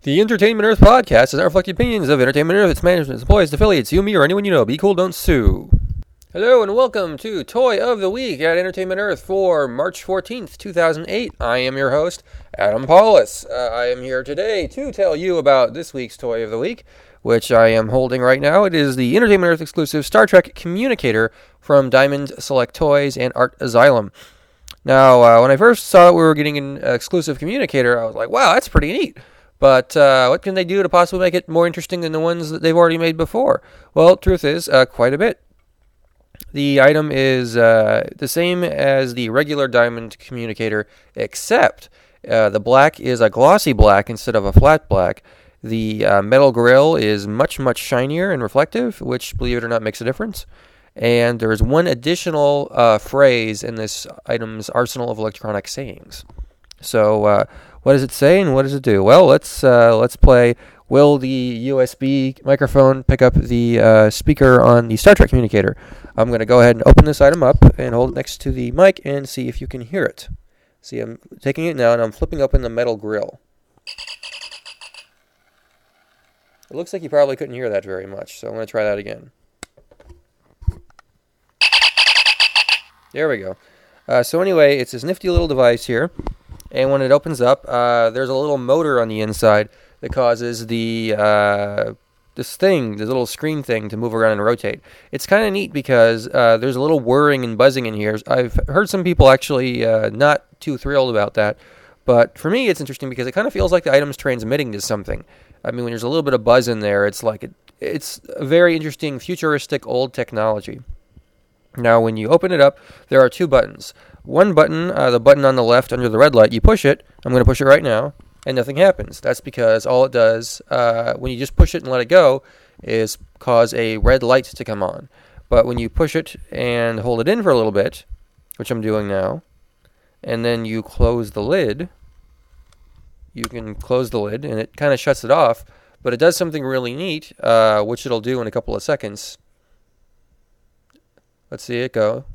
The Entertainment Earth podcast does not reflect the opinions of Entertainment Earth, its management, its employees, its affiliates, you, me, or anyone you know. Be cool, don't sue. Hello and welcome to Toy of the Week at Entertainment Earth for March 14th, 2008. I am your host, Adam Paulus. I am here today to tell you about this week's Toy of the Week, which I am holding right now. It is the Entertainment Earth exclusive Star Trek Communicator from Diamond Select Toys and Art Asylum. Now, when I first saw that we were getting an exclusive communicator, I was like, wow, that's pretty neat. But what can they do to possibly make it more interesting than the ones that they've already made before? Well, truth is, quite a bit. The item is the same as the regular diamond communicator, except the black is a glossy black instead of a flat black. The metal grill is much, much shinier and reflective, which, believe it or not, makes a difference. And there's one additional phrase in this item's arsenal of electronic sayings. So, what does it say and what does it do? Well, let's play. Will the USB microphone pick up the speaker on the Star Trek communicator? I'm going to go ahead and open this item up and hold it next to the mic and see if you can hear it. See, I'm taking it now and I'm flipping open the metal grill. It looks like you probably couldn't hear that very much, so I'm going to try that again. There we go. So anyway, it's this nifty little device here. And when it opens up, there's a little motor on the inside that causes the little screen thing to move around and rotate. It's kind of neat because there's a little whirring and buzzing in here. I've heard some people actually not too thrilled about that. But for me, it's interesting because it kind of feels like the item's transmitting to something. I mean, when there's a little bit of buzz in there, it's like it's a very interesting, futuristic, old technology. Now, when you open it up, there are two buttons. One button, the button on the left under the red light, you push it. I'm going to push it right now, and nothing happens. That's because all it does, when you just push it and let it go, is cause a red light to come on. But when you push it and hold it in for a little bit, which I'm doing now, and then you close the lid, you can close the lid, and it kind of shuts it off, but it does something really neat, which it'll do in a couple of seconds. Let's see it go.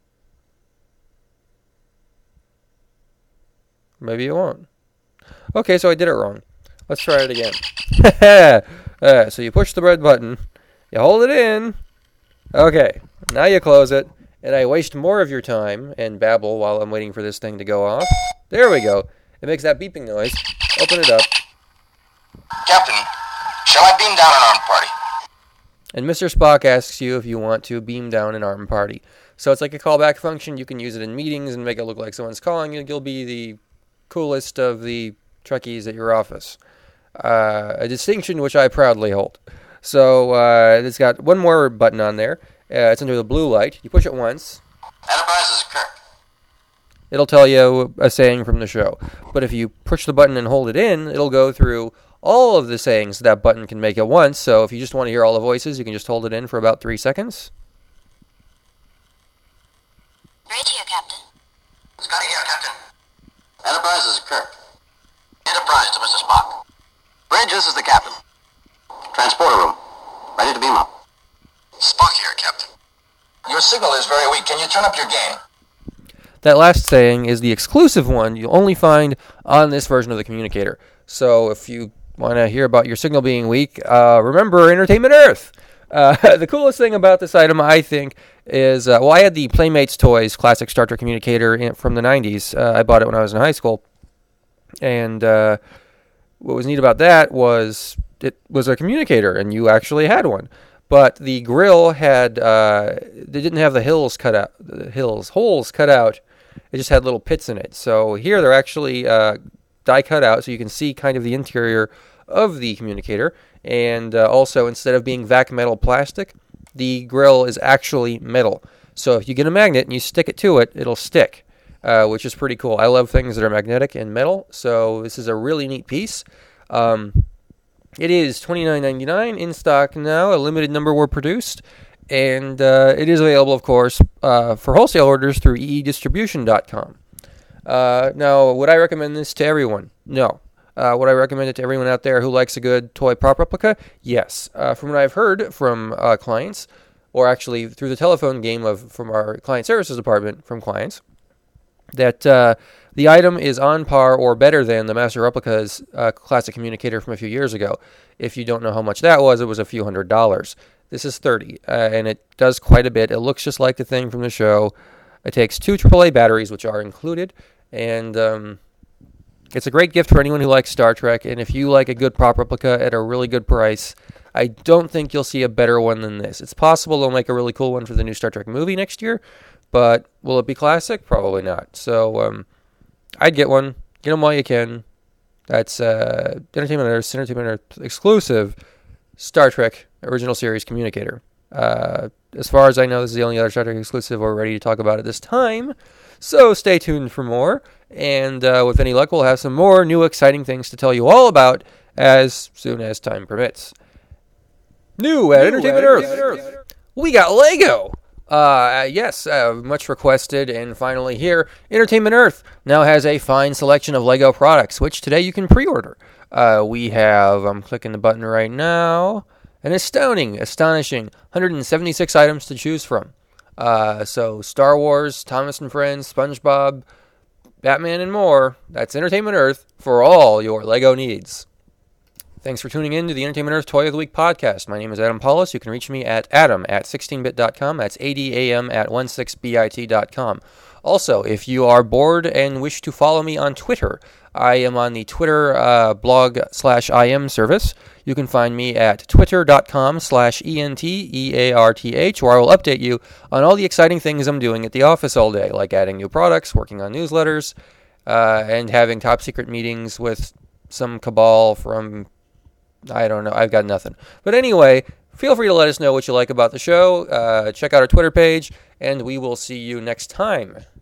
Maybe it won't. Okay, so I did it wrong. Let's try it again. So you push the red button. You hold it in. Okay, now you close it. And I waste more of your time and babble while I'm waiting for this thing to go off. There we go. It makes that beeping noise. Open it up. Captain, shall I beam down an armed party? And Mr. Spock asks you if you want to beam down an armed party. So it's like a callback function. You can use it in meetings and make it look like someone's calling you. You'll be the coolest of the Trekkies at your office. A distinction which I proudly hold. So it's got one more button on there. It's under the blue light. You push it once. Enterprise is Kirk. It'll tell you a saying from the show. But if you push the button and hold it in, it'll go through all of the sayings that button can make at once. So if you just want to hear all the voices, you can just hold it in for about 3 seconds. Right here, Captain. Scotty here, Captain. Enterprise is Kirk. Enterprise to Mr. Spock. Bridge, this is the captain. Transporter room. Ready to beam up. Spock here, Captain. Your signal is very weak. Can you turn up your gain? That last saying is the exclusive one you'll only find on this version of the communicator. So if you want to hear about your signal being weak, remember Entertainment Earth. The coolest thing about this item, I think, is, I had the Playmates Toys classic Star Trek communicator from the 90s. I bought it when I was in high school. And what was neat about that was it was a communicator, and you actually had one. But the grill had, they didn't have the holes cut out. It just had little pits in it. So here they're actually die cut out, so you can see kind of the interior of the communicator. And also, instead of being vac metal plastic, the grill is actually metal. So if you get a magnet and you stick it to it, it'll stick, which is pretty cool. I love things that are magnetic and metal, so this is a really neat piece. It is $29.99 in stock now. A limited number were produced, and it is available, of course, for wholesale orders through eedistribution.com. Now, would I recommend this to everyone? No. Would I recommend it to everyone out there who likes a good toy prop replica? Yes. From what I've heard from clients, or actually through the telephone game from our client services department from clients, that The item is on par or better than the Master Replica's classic communicator from a few years ago. If you don't know how much that was, it was a few $100s. This is $30, and it does quite a bit. It looks just like the thing from the show. It takes 2 AAA batteries, which are included, and it's a great gift for anyone who likes Star Trek, and if you like a good prop replica at a really good price, I don't think you'll see a better one than this. It's possible they'll make a really cool one for the new Star Trek movie next year, but will it be classic? Probably not. So I'd get one. Get them while you can. That's Entertainment Earth exclusive Star Trek original series communicator. As far as I know, this is the only other Star Trek exclusive we're ready to talk about at this time. So stay tuned for more. And with any luck, we'll have some more new exciting things to tell you all about as soon as time permits. New at Entertainment Earth. We got Lego. Yes, much requested, and finally here, Entertainment Earth now has a fine selection of Lego products, which today you can pre-order. We have, I'm clicking the button right now, an astonishing 176 items to choose from. So Star Wars, Thomas and Friends, SpongeBob, Batman, and more. That's Entertainment Earth for all your Lego needs. Thanks for tuning in to the Entertainment Earth Toy of the Week podcast. My name is Adam Paulus. You can reach me at adam@16bit.com. That's adam@16bit.com. Also, if you are bored and wish to follow me on Twitter, I am on the Twitter blog/IM service. You can find me at twitter.com/ENTEARTH, where I will update you on all the exciting things I'm doing at the office all day, like adding new products, working on newsletters, and having top secret meetings with some cabal from, I don't know, I've got nothing. But anyway, feel free to let us know what you like about the show. Check out our Twitter page, and we will see you next time.